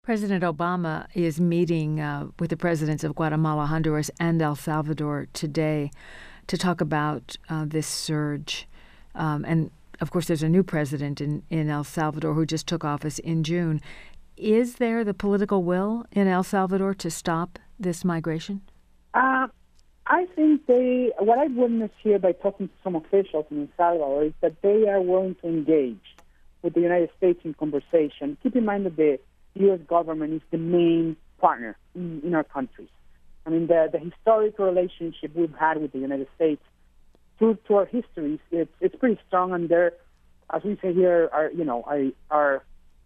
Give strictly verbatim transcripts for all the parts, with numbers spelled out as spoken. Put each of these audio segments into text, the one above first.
President Obama is meeting uh, with the presidents of Guatemala, Honduras, and El Salvador today to talk about uh, this surge. Um, and, of course, there's a new president in, in El Salvador who just took office in June. Is there the political will in El Salvador to stop this migration? Uh, I think they, what I've witnessed here by talking to some officials in El Salvador is that they are willing to engage with the United States in conversation. Keep in mind that the U S government is the main partner in, in our countries. I mean, the, the historical relationship we've had with the United States through to our histories, it's it's pretty strong, and they're, as we say here, are you know, our, our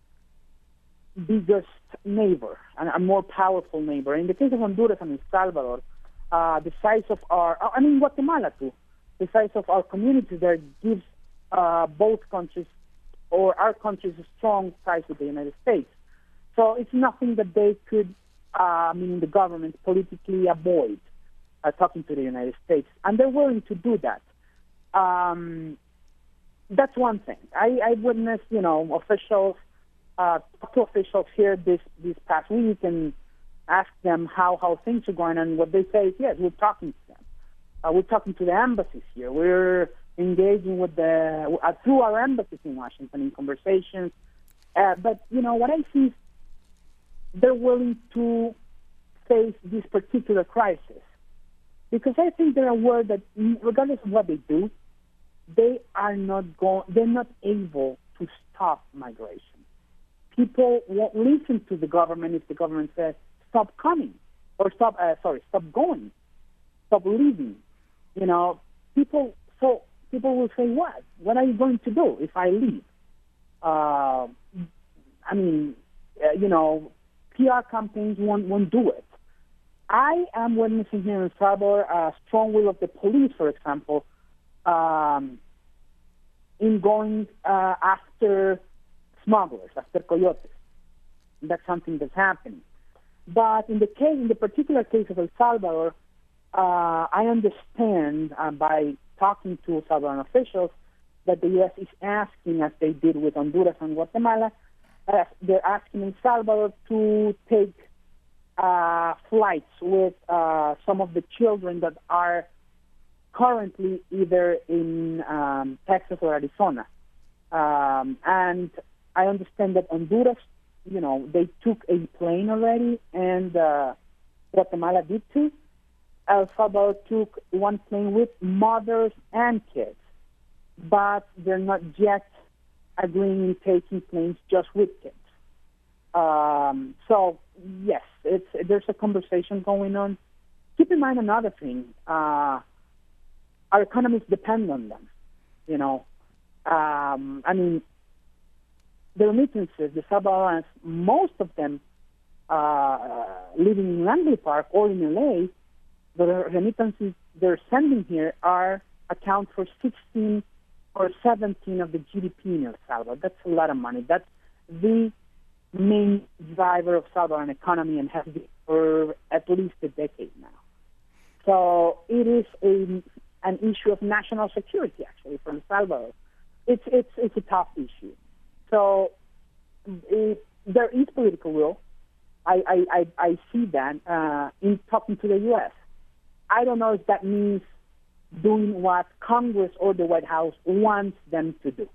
biggest neighbor and a more powerful neighbor. In the case of Honduras and El Salvador, uh, the size of our, I mean, Guatemala too, the size of our communities there gives uh, both countries or our countries a strong ties with the United States. So it's nothing that they could, uh, meaning the government, politically avoid uh, talking to the United States. And they're willing to do that. Um, that's one thing. I, I witnessed, you know, officials, uh, talk to officials here this, this past week and ask them how, how things are going. And what they say is, yes, we're talking to them. Uh, we're talking to the embassies here. We're engaging with the, uh, through our embassies in Washington in conversations. Uh, but, you know, what I see is they're willing to face this particular crisis because I think they're aware that regardless of what they do, they are not going, they're not able to stop migration. People won't listen to the government if the government says stop coming or stop, uh, sorry, stop going, stop leaving. You know, people. So people will say, "What? What are you going to do if I leave?" Uh, I mean, uh, you know. P R campaigns won't, won't do it. I am witnessing here in El Salvador a strong will of the police, for example, um, in going uh, after smugglers, after coyotes. That's something that's happening. But in the case, in the particular case of El Salvador, uh, I understand uh, by talking to Salvadoran officials that the U S is asking, as they did with Honduras and Guatemala, Uh, they're asking El Salvador to take uh, flights with uh, some of the children that are currently either in um, Texas or Arizona. Um, and I understand that Honduras, you know, they took a plane already, and uh, Guatemala did too. El Salvador took one plane with mothers and kids, but they're not yet agreeing in taking planes just with kids. Um, so, yes, it's there's a conversation going on. Keep in mind another thing. Uh, our economies depend on them, you know. Um, I mean, the remittances, the Salvadorans, most of them uh, living in Langley Park or in L A, the remittances they're sending here are account for sixteen or seventeen of the G D P in El Salvador. That's a lot of money. That's the main driver of Salvadoran economy and has been for at least a decade now. So it is a, an issue of national security, actually, for El Salvador. It's it's it's a tough issue. So it, there is political will. I I, I, I see that uh, in talking to the U S. I don't know if that means doing what Congress or the White House wants them to do.